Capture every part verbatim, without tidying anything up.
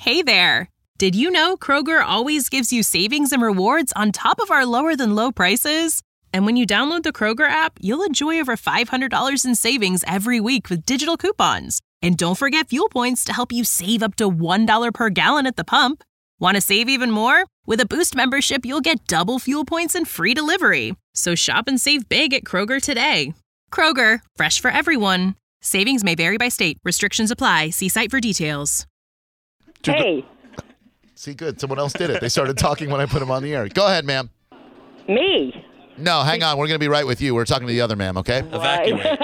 Hey there! Did you know Kroger always gives you savings and rewards on top of our lower-than-low prices? And when you download the Kroger app, you'll enjoy over five hundred dollars in savings every week with digital coupons. And don't forget fuel points to help you save up to one dollar per gallon at the pump. Want to save even more? With a Boost membership, you'll get double fuel points and free delivery. So shop and save big at Kroger today. Kroger, fresh for everyone. Savings may vary by state. Restrictions apply. See site for details. Hey. See, good. Someone else did it. They started talking when I put them on the air. Go ahead, ma'am. Me? No, hang on. We're going to be right with you. We're talking to the other ma'am, okay? Evacuate.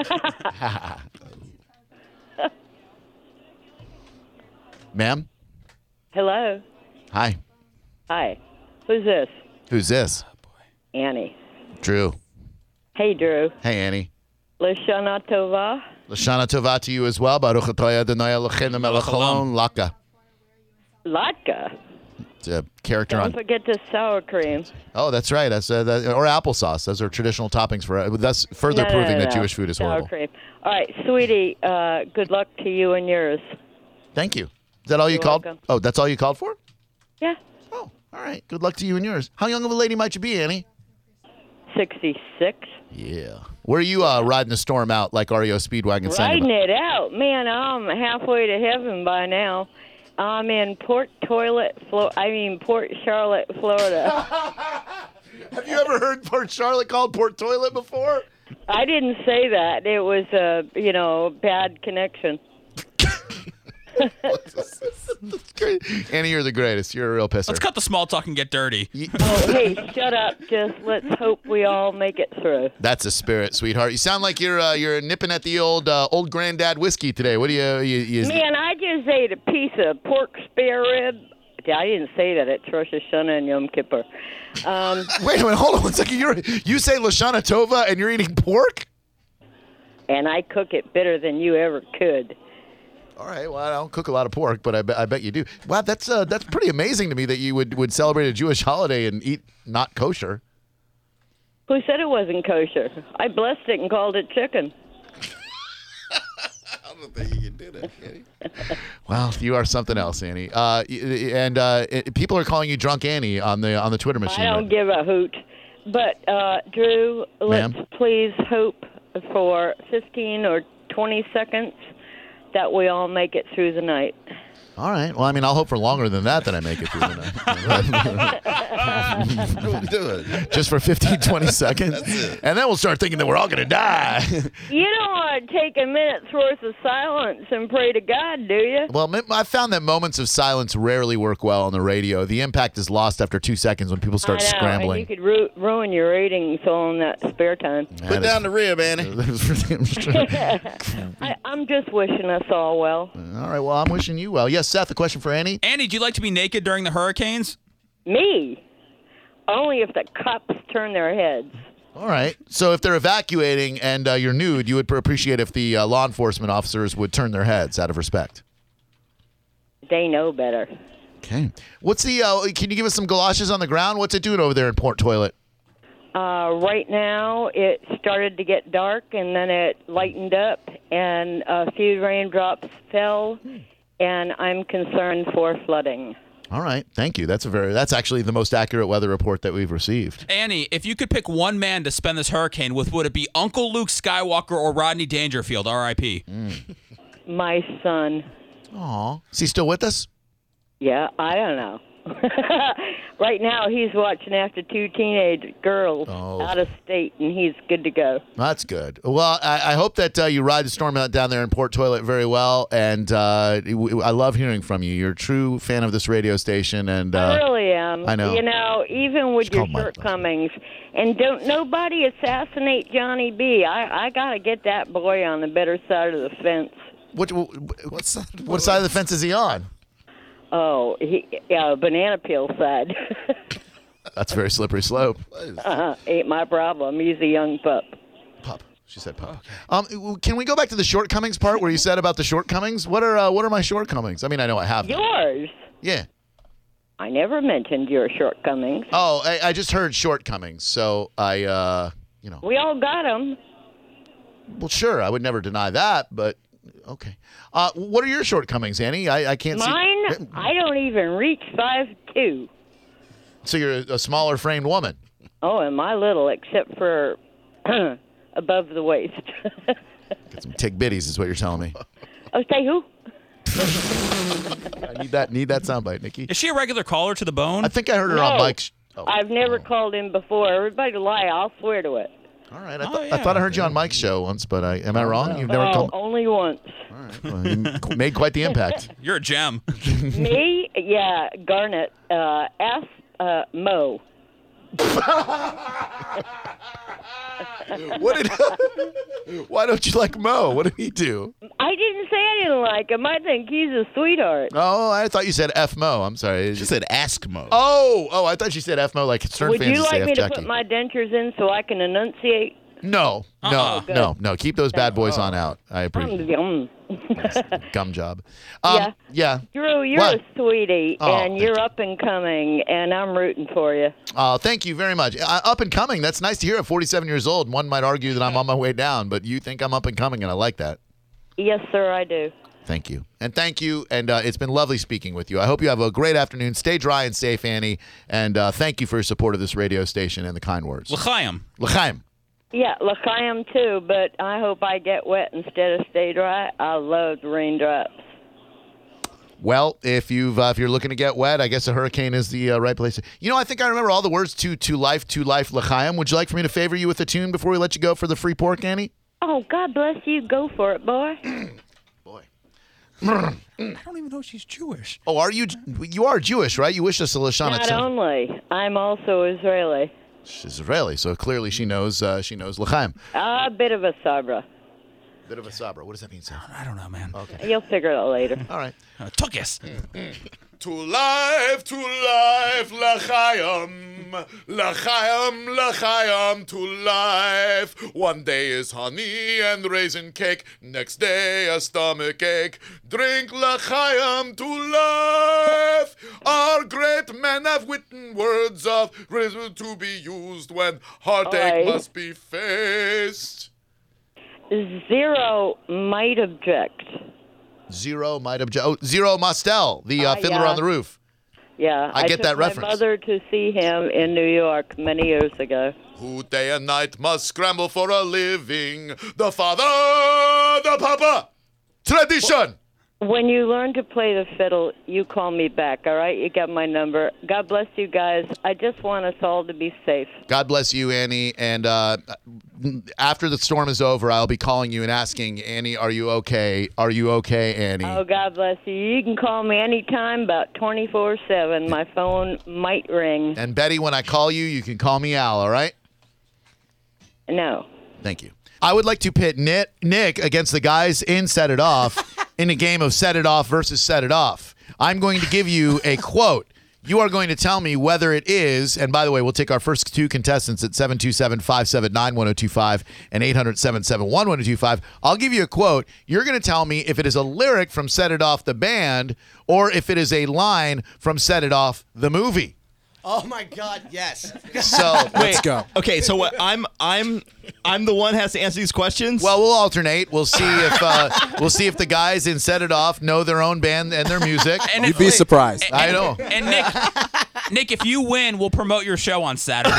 Ma'am? Hello? Hi. Hi. Who's this? Who's this? Annie. Drew. Hey, Drew. Hey, Annie. Lashana Tova. Lashana Tova to you as well. Baruch atah Adonai Eloheinu melech haolam. Laka. Latka. It's a character Don't on. forget the sour cream. Oh, that's right. That's uh, that, or applesauce. Those are traditional toppings for. That's further No, no, proving no, that no. Jewish food is sour horrible. cream. All right, sweetie, uh, good luck to you and yours. Thank you. Is that all you You're called? welcome. Oh, that's all you called for? Yeah, Oh, all right. Good luck to you and yours. How young of a lady might you be, Annie? sixty-six. Yeah. Where are you uh, riding the storm out like R E O Speedwagon sang Riding about? it out. Man, I'm halfway to heaven by now. I'm in Port Toilet, Flo- I mean Port Charlotte, Florida. Have you ever heard Port Charlotte called Port Toilet before? I didn't say that. It was a, you know, bad connection. That's great. Annie, you're the greatest. You're a real pisser. Let's cut the small talk and get dirty. Oh, hey, shut up. Just let's hope we all make it through. That's a spirit, sweetheart. You sound like you're uh, you're nipping at the old uh, old granddad whiskey today. What do you you? you Man, I just ate a piece of pork spare rib. I didn't say that at Rosh Hashanah and Yom Kippur. Um, Wait a minute. Hold on one second. You're you say Lashana Tova and you're eating pork? and I cook it better than you ever could. All right. Well, I don't cook a lot of pork, but I, be, I bet you do. Wow, that's uh, that's pretty amazing to me that you would, would celebrate a Jewish holiday and eat not kosher. Who said it wasn't kosher? I blessed it and called it chicken. I don't think you can do that, Annie. Well, you are something else, Annie. Uh, and uh, it, people are calling you Drunk Annie on the on the Twitter machine. I don't right? give a hoot. But, uh, Drew, let's Ma'am? please hope for fifteen or twenty seconds that we all make it through the night. All right. Well, I mean, I'll hope for longer than that that I make it through the night. We'll do it. Just for fifteen, twenty seconds. And then we'll start thinking that we're all going to die. You don't want to take a minute's worth of silence and pray to God, do you? Well, I found that moments of silence rarely work well on the radio. The impact is lost after two seconds when people start I know, scrambling. and you could ru- ruin your ratings all in that spare time. Put down the rib, Annie. I, I'm just wishing us all well. All right. Well, I'm wishing you well. Yes, Seth, a question for Annie? Annie, do you like to be naked during the hurricanes? Me? Only if the cops turn their heads. All right. So if they're evacuating and uh, you're nude, you would appreciate if the uh, law enforcement officers would turn their heads out of respect. They know better. Okay. What's the, uh, can you give us some galoshes on the ground? What's it doing over there in Port Toilet? Uh, right now, it started to get dark, and then it lightened up, and a few raindrops fell, and I'm concerned for flooding. All right. Thank you. That's a very, that's actually the most accurate weather report that we've received. Annie, if you could pick one man to spend this hurricane with, would it be Uncle Luke Skywalker or Rodney Dangerfield, R I P? Mm. My son. Aw. Is he still with us? Yeah, I don't know. Right now, he's watching after two teenage girls Oh. out of state, and he's good to go. That's good. Well, I, I hope that uh, you ride the storm out down there in Port Toilet very well, and uh, I love hearing from you. You're a true fan of this radio station, and I uh, really am. I know. You know, even with It's your called my- shortcomings, and don't nobody assassinate Johnny B. I I gotta get that boy on the better side of the fence. what, What's that? what side of the fence is he on? Oh, he yeah, banana peel side. That's a very slippery slope. uh, ain't my problem. He's a young pup. Pup. She said pup. Um, can we go back to the shortcomings part where you said about the shortcomings? What are uh, what are my shortcomings? I mean, I know I have them. Yours. Yeah. I never mentioned your shortcomings. Oh, I, I just heard shortcomings, so I, uh, you know. We all got them. Well, sure, I would never deny that, but Okay. Uh, what are your shortcomings, Annie? I, I can't Mine, see. I don't even reach five two. So you're a, a smaller framed woman. Oh, am I little, except for above the waist. Got some tick bitties is what you're telling me. Oh, say who? I need that need that soundbite, Nikki. Is she a regular caller to the bone? I think I heard her No. on Mike's. Oh. I've never called in before. Everybody lie. I'll swear to it. All right. I, Oh, th- I yeah. thought I heard you on Mike's show once, but I, am I wrong? You've never oh, called. only once. All right. Well, you made quite the impact. You're a gem. Me? Yeah, Garnet. Uh, ask uh, Mo. What did? Why don't you like Mo? What did he do? I didn't say I didn't like him. I think he's a sweetheart. Oh, I thought you said F Mo. I'm sorry. She said ask Mo. Oh, oh, I thought she said F Mo like Stern Would fans you would say like me F to Jackie. put my dentures in so I can enunciate? No, no, Uh-uh. no, no. Keep those bad boys on out. I appreciate it. Um, Gum job. Um, Yeah. yeah. Drew, you're What? a sweetie, Oh, and thank you're you. up and coming, and I'm rooting for you. Uh, thank you very much. Uh, up and coming. That's nice to hear at forty-seven years old. One might argue that I'm on my way down, but you think I'm up and coming, and I like that. Yes, sir, I do. Thank you. And thank you. And uh, it's been lovely speaking with you. I hope you have a great afternoon. Stay dry and safe, Annie. And uh, thank you for your support of this radio station and the kind words. L'chaim. L'chaim. Yeah, look, I am too, but I hope I get wet instead of stay dry. I love raindrops. Well, if you've uh, if you're looking to get wet, I guess a hurricane is the uh, right place. You know, I think I remember all the words to to life, to life, l'chaim. Would you like for me to favor you with a tune before we let you go for the free pork, Annie? Oh, God bless you. Go for it, boy. Boy. I don't even know she's Jewish. Oh, are you? You are Jewish, right? You wish us a Lashana Not Tov. only. I'm also Israeli. She's Israeli, so clearly she knows uh, she knows l'chaim. A bit of a sabra. Bit of a sabra. What does that mean, Sam? I don't know, man. Okay. You'll figure it out later. All right. Uh, Tukis. To life, to life, l'chaim, l'chaim, l'chaim, to life. One day is honey and raisin cake, next day a stomach ache. Drink l'chaim to life. Our great men have written words of reason to be used when heartache Oi. must be faced. Zero might object. Zero might object. Oh, Zero Mostel, the uh, Uh, Fiddler yeah. on the Roof. Yeah, I get took that my reference. mother to see him in New York many years ago. Who day and night must scramble for a living. The father, the papa. Tradition. When you learn to play the fiddle, you call me back, all right? You got my number. God bless you guys. I just want us all to be safe. God bless you, Annie. And uh, after the storm is over, I'll be calling you and asking, Annie, are you okay? Are you okay, Annie? Oh, God bless you. You can call me anytime, about twenty-four seven. My phone might ring. And Betty, when I call you, you can call me Al, all right? No. Thank you. I would like to pit Nick, Nick against the guys in Set It Off in a game of Set It Off versus Set It Off. I'm going to give you a quote. You are going to tell me whether it is, and by the way, we'll take our first two contestants at seven two seven, five seven nine, one oh two five and eight hundred, seven seven one, one oh two five. I'll give you a quote. You're going to tell me if it is a lyric from Set It Off the band or if it is a line from Set It Off the movie. Oh my God! Yes. So Let's go. Okay, so what? I'm I'm I'm the one who has to answer these questions. Well, we'll alternate. We'll see if uh, we'll see if the guys in Set It Off know their own band and their music. And You'd if- be surprised. And, I know. And Nick, Nick, if you win, we'll promote your show on Saturday.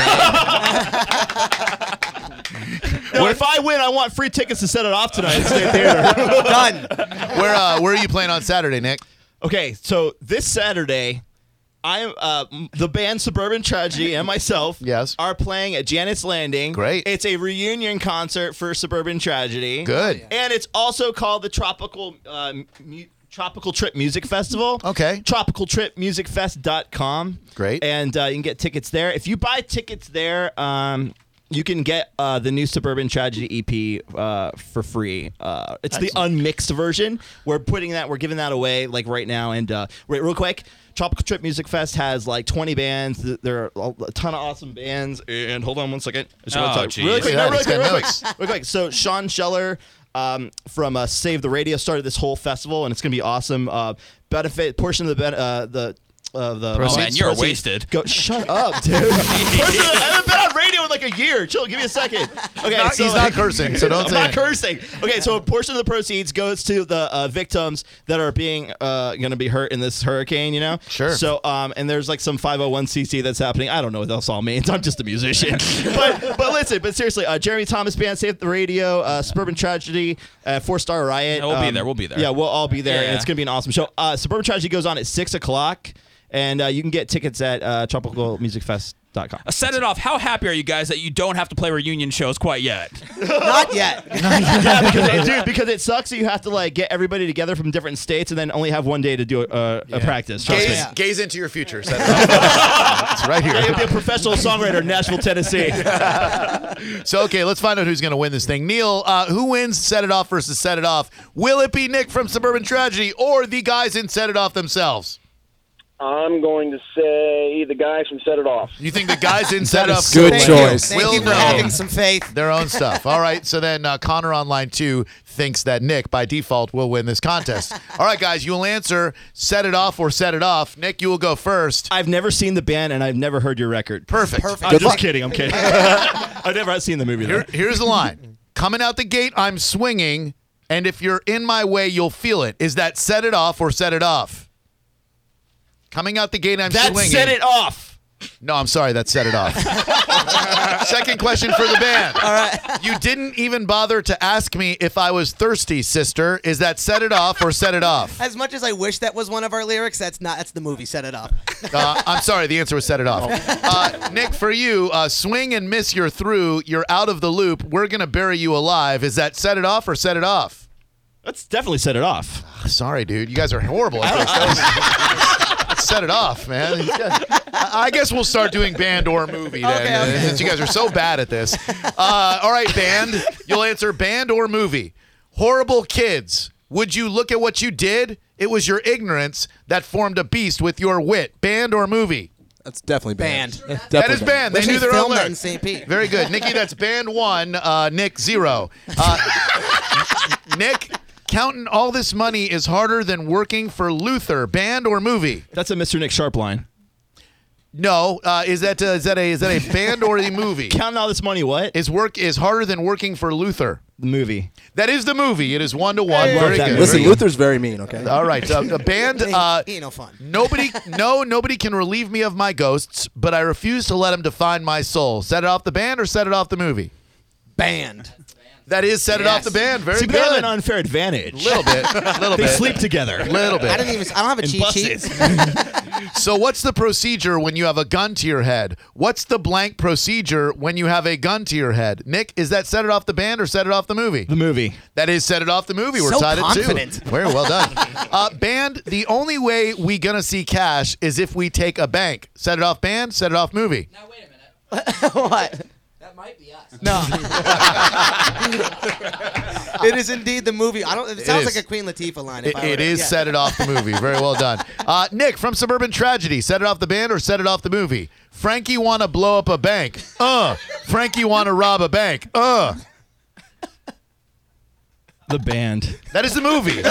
no, if I win, I want free tickets to Set It Off tonight at State Theater. Done. Where uh, where are you playing on Saturday, Nick? Okay, so this Saturday, I uh, m- the band Suburban Tragedy and myself Yes. are playing at Janet's Landing. Great. It's a reunion concert for Suburban Tragedy. Good. And it's also called the Tropical uh, mu- Tropical Trip Music Festival. Okay. tropical trip music fest dot com. Great. And uh, you can get tickets there. If you buy tickets there, um, you can get uh, the new Suburban Tragedy E P uh, for free. Uh, it's the unmixed version. We're putting that, we're giving that away like right now. And uh, wait, real quick, Tropical Trip Music Fest has like twenty bands. Th- There are a ton of awesome bands. And hold on one second. I just wanna Oh, talk geez. really quick, Yeah, no, really he's quick, got real notes. quick, real quick. So Sean Scheller um, from uh, Save the Radio started this whole festival, and it's gonna be awesome. Uh, benefit portion of the ben- uh, the uh, the Proceeds. Oh, man, you're proceeds wasted. Go, shut up, dude. Person, I haven't been on radio in like a year. Chill, give me a second. Okay, Not- so he's not cursing, so don't I'm say not it. cursing. Okay, so a portion of the proceeds goes to the uh, victims that are being uh, going to be hurt in this hurricane. You know. Sure. So, um, and there's like some five oh one c c that's happening. I don't know what else all means. I'm just a musician. but but listen, but seriously, uh, Jeremy Thomas Band, Save the Radio, uh, Suburban Tragedy, uh, Four Star Riot. Yeah, we'll be um, there, we'll be there. Yeah, we'll all be there, Yeah. and it's gonna be an awesome show. Uh, Suburban Tragedy goes on at six o'clock, and uh, you can get tickets at uh, tropical music fest dot com. Uh, set it off. How happy are you guys that you don't have to play reunion shows quite yet? Not yet. yeah, because it, dude, because it sucks that you have to like get everybody together from different states and then only have one day to do uh, a practice. Trust Gaze, me. gaze into your future. Set it up. It's right Yeah, you'll be here. a professional songwriter in Nashville, Tennessee. So, okay, let's find out who's going to win this thing. Neil, uh, who wins Set It Off versus Set It Off? Will it be Nick from Suburban Tragedy or the guys in Set It Off themselves? I'm going to say the guys from Set It Off. You think the guys in Set It Off Good Thank choice. You. Thank will you for know having some faith. their own stuff? All right, so then uh, Connor on line two thinks that Nick, by default, will win this contest. All right, guys, you will answer Set It Off or Set It Off. Nick, you will go first. I've never seen the band and I've never heard your record. Perfect. Perfect. I'm Good just luck. kidding. I'm kidding. I've never seen the movie. Here, Though. here's the line. Coming out the gate, I'm swinging, and if you're in my way, you'll feel it. Is that Set It Off or Set It Off? Coming out the gate, I'm That swinging. set it off. No, I'm sorry. That Set It Off. Second question for the band. All right. You didn't even bother to ask me if I was thirsty, sister. Is that Set It Off or Set It Off? As much as I wish that was one of our lyrics, that's not. That's the movie. Set It Off. Uh, I'm sorry. The answer was Set It Off. Uh, Nick, for you, uh, swing and miss, you're through. You're out of the loop. We're going to bury you alive. Is that Set It Off or Set It Off? Let's definitely set it off. Sorry, dude. You guys are horrible at this. That was- Set it off, man. I I guess we'll start doing band or movie then, Okay, okay. uh, since you guys are so bad at this. Uh, all right, band. You'll answer band or movie. Horrible kids. Would you look at what you did? It was your ignorance that formed a beast with your wit. Band or movie? That's definitely banned. Banned. Definitely That is banned. They Wish knew we their own filmed that in lyrics. Saint Pete. Very good. Nikki, that's band one. Uh, Nick, zero. Uh, Nick, counting all this money is harder than working for Luther. Band or movie? That's a Mister Nick Sharp line. No. Uh, is that uh, is that a is that a band or a movie? Counting all this money, what? Is work is harder than working for Luther. The movie. That is the movie. It is one to one. Hey. Very Love that good. Listen, Very good. Luther's very mean, okay? All right. Uh, a band. He ain't, Uh, he ain't no fun. nobody. No. Nobody can relieve me of my ghosts, but I refuse to let them define my soul. Set it off the band or set it off the movie. Banned. That is set it Yes. off the band. Very See, they have good. an unfair advantage. Little bit. Little They bit. sleep together. Little bit. I didn't even. I don't have a In cheat sheet. buses. So what's the procedure when you have a gun to your head? What's the blank procedure when you have a gun to your head? Nick, is that set it off the band or set it off the movie? The movie. That is set it off the movie. We're So tied confident. at two. Very well done. uh, band, the only way we gonna see cash is if we take a bank. Set it off band, set it off movie. Now wait a minute. What? That might be us. No. It is indeed the movie. I don't. It sounds is. like a Queen Latifah line. If It, I were it to- is yeah. set it off the movie. Very well done. Uh, Nick from Suburban Tragedy, set it off the band or set it off the movie? Frankie wanna blow up a bank. Uh. Frankie wanna rob a bank. Uh. The band. That is the movie.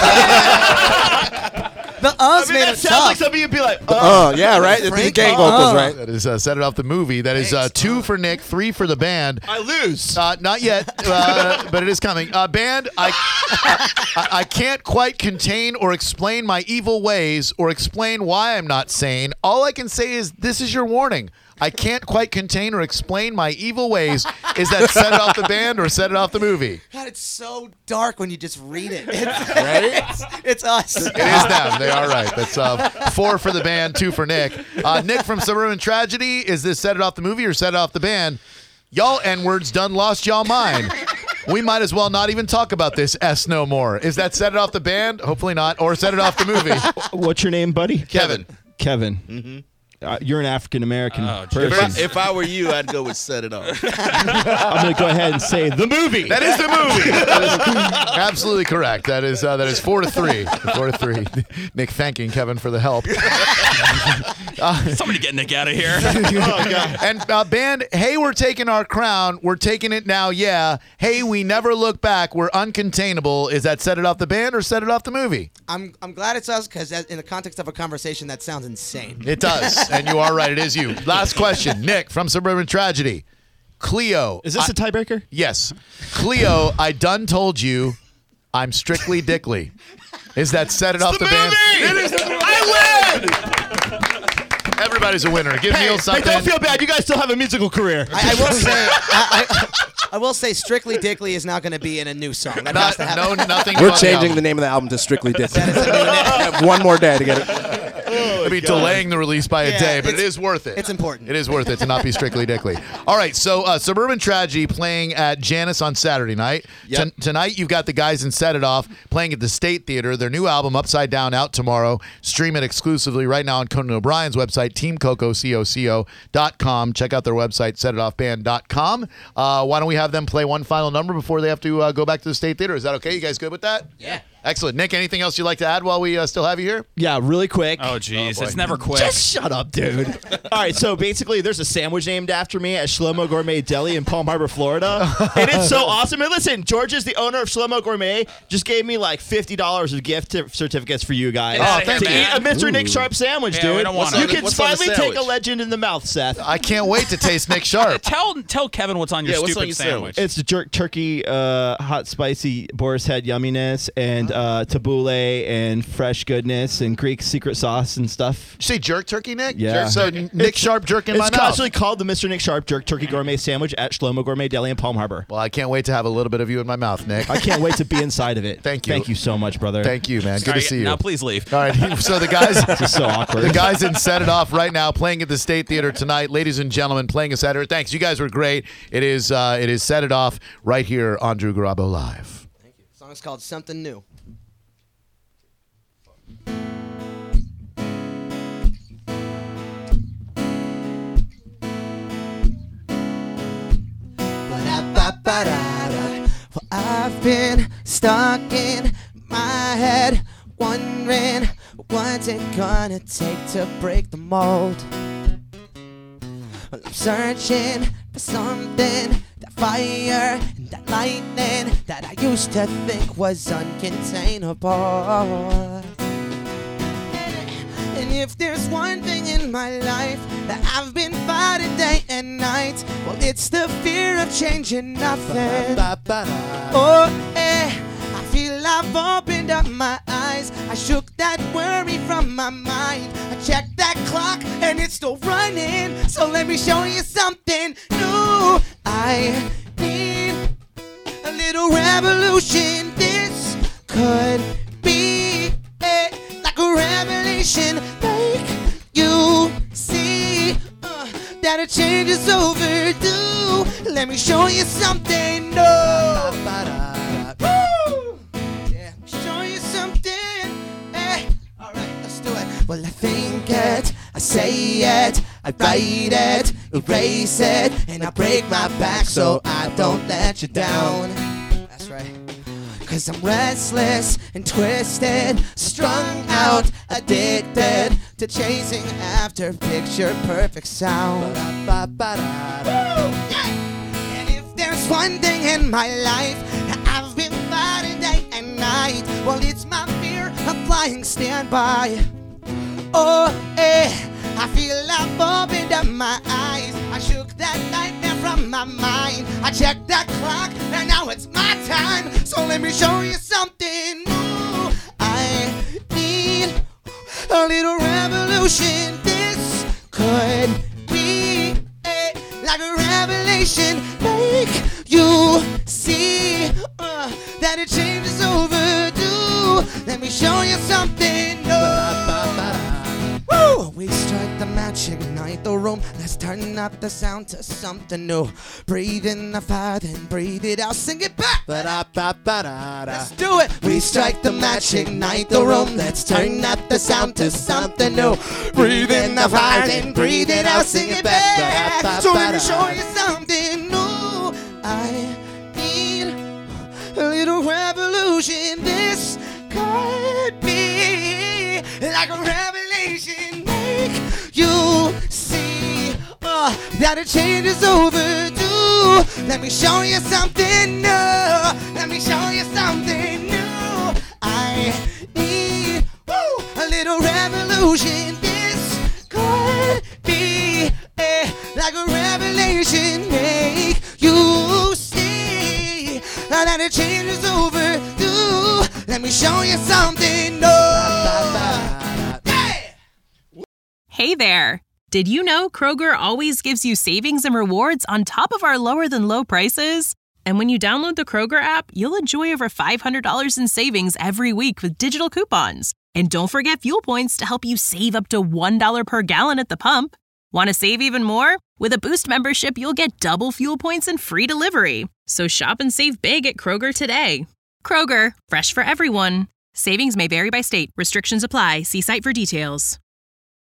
The I us mean, made that it sounds like tough. something you'd be like, oh. Oh, yeah, right? It's the Frank? gang Uh, vocals, right? That is uh, set it off the movie. That is uh, two for Nick, three for the band. I lose. Uh, not yet, uh, but it is coming. Uh, band, I, I I can't quite contain or explain my evil ways or explain why I'm not sane. All I can say is this is your warning. I can't quite contain or explain my evil ways. Is that set it off the band or set it off the movie? God, it's so dark when you just read it. It's, it's, it's us. It is them. They are right. That's uh, four for the band, two for Nick. Uh, Nick from Suburban Tragedy, is this set it off the movie or set it off the band? Y'all N-words done lost y'all mind. We might as well not even talk about this S no more. Is that set it off the band? Hopefully not. Or set it off the movie? What's your name, buddy? Kevin. Kevin. Mm-hmm. Uh, you're an African American Oh, person. If I, if I were you, I'd go with Set It Off. I'm going to go ahead and say the movie. That is the movie. That is absolutely correct. That is uh, that is four to three. Four to three. Nick thanking Kevin for the help. Somebody get Nick out of here. Oh, God. And uh, band, hey, we're taking our crown. We're taking it now, yeah. Hey, we never look back. We're uncontainable. Is that Set It Off the band or Set It Off the movie? I'm I'm glad it's us because in the context of a conversation, that sounds insane. It does, and you are right. It is you. Last question, Nick from Suburban Tragedy. Cleo. Is this I, a tiebreaker? Yes. Cleo, I done told you I'm strictly Dickly. Is that Set It It's Off the the, band? movie! It is the I win! Everybody's a winner. Give Hey, Neil hey, something. don't feel bad. You guys still have a musical career. I, I will say, I, I, I will say, Strictly Dickly is not going to be in a new song. That has Not, to happen. no, nothing. We're about the changing album. the name of the album to Strictly Dickly. Have one more day to get it. It'll be delaying the release by a Yeah, day, but it it's- is worth it. it's important. It is worth it to not be Strictly Dickly. All right, so uh, Suburban Tragedy playing at Janice on Saturday night. Yep. Ton- tonight you've got the guys in Set It Off playing at the State Theater. Their new album, Upside Down, out tomorrow. Stream it exclusively right now on Conan O'Brien's website, team coco co dot com. Check out their website, set it off band dot com. Uh, why don't we have them play one final number before they have to uh, go back to the State Theater? Is that okay? You guys good with that? Yeah. Excellent. Nick, anything else you'd like to add while we uh, still have you here? Yeah, really quick. Oh, jeez. it's never quick. Just shut up, dude. All right, so basically, there's a sandwich named after me at Shlomo Gourmet Deli in Palm Harbor, Florida. And it's so awesome. And listen, George is the owner of Shlomo Gourmet. Just gave me like fifty dollars of gift t- certificates for you guys. Get outta thank to here, eat man. a Mister Nick Sharp sandwich, Yeah, dude. we don't want you it. can What's on the finally take a sandwich? legend in the mouth, Seth. I can't wait to taste Nick Sharp. Tell tell Kevin what's on your Yeah, what's stupid on your sandwich. It's the jerk turkey, uh, hot spicy Boar's Head yumminess, and uh, tabbouleh and fresh goodness and Greek secret sauce and stuff. Did you say jerk turkey, Nick? Yeah. So Nick Sharp jerk in my It's mouth. actually called the Mister Nick Sharp Jerk Turkey Gourmet Sandwich at Shlomo Gourmet Deli in Palm Harbor. Well, I can't wait to have a little bit of you in my mouth, Nick. I can't wait to be inside of it. Thank you. Thank you so much, brother. Thank you, man. Good All to right, see you. Now, please leave. All right, so the guys, This is so awkward. the guys in Set It Off right now, playing at the State Theater tonight, ladies and gentlemen, playing a Saturday. Thanks, you guys were great. It is, uh, it is Set It Off right here on Drew Garabo Live. Thank you. The song is called Something New. Ba-da-ba-ba-da-da. Well, I've been stuck in my head, wondering what's it gonna take to break the mold. Well, I'm searching for something, that fire and that lightning that I used to think was uncontainable. And if there's one thing in my life that I've been fighting day and night, well, it's the fear of changing nothing. Oh, eh, I feel I've opened up my eyes. I shook that worry from my mind. I checked that clock and it's still running. So let me show you something new. I need a little revolution. This could be it, like a revelation. Make you see uh, that a change is overdue. Let me show you something new. Woo! Yeah, show you something. Hey, all right, let's do it. Well, I think it, I say it, I write it, erase it, and I break my back so I don't let you down. That's right. Cause I'm restless and twisted, strung out, addicted to chasing after picture perfect sound. Woo! Yeah. And if there's one thing in my life that I've been fighting day and night, well, it's my fear of flying standby. Oh, eh, I feel I've opened up my eyes. I shook that nightmare from my mind. I checked that clock, and now it's my time. So let me show you something new. I need a little revolution. This could be it, like a revelation. Make you see uh, that a change is overdue. Let me show you something new. Woo! We strike the match, ignite the room. Let's turn up the sound to something new. Breathe in the fire, then breathe it out. Sing it back. Let's do it. We strike the match, ignite the room. Let's turn up the sound to something new. Breathe in the fire, then breathe it out. Sing it back. So let me show you something new. I need a little revolution. This could be like a revelation. Make you that a change is overdue. Let me show you something new. Let me show you something new. I need woo, a little revolution. This could be a, like a revelation. Make you see that a change is overdue. Let me show you something new. Hey there! Did you know Kroger always gives you savings and rewards on top of our lower than low prices? And when you download the Kroger app, you'll enjoy over five hundred dollars in savings every week with digital coupons. And don't forget fuel points to help you save up to one dollar per gallon at the pump. Want to save even more? With a Boost membership, you'll get double fuel points and free delivery. So shop and save big at Kroger today. Kroger, fresh for everyone. Savings may vary by state. Restrictions apply. See site for details.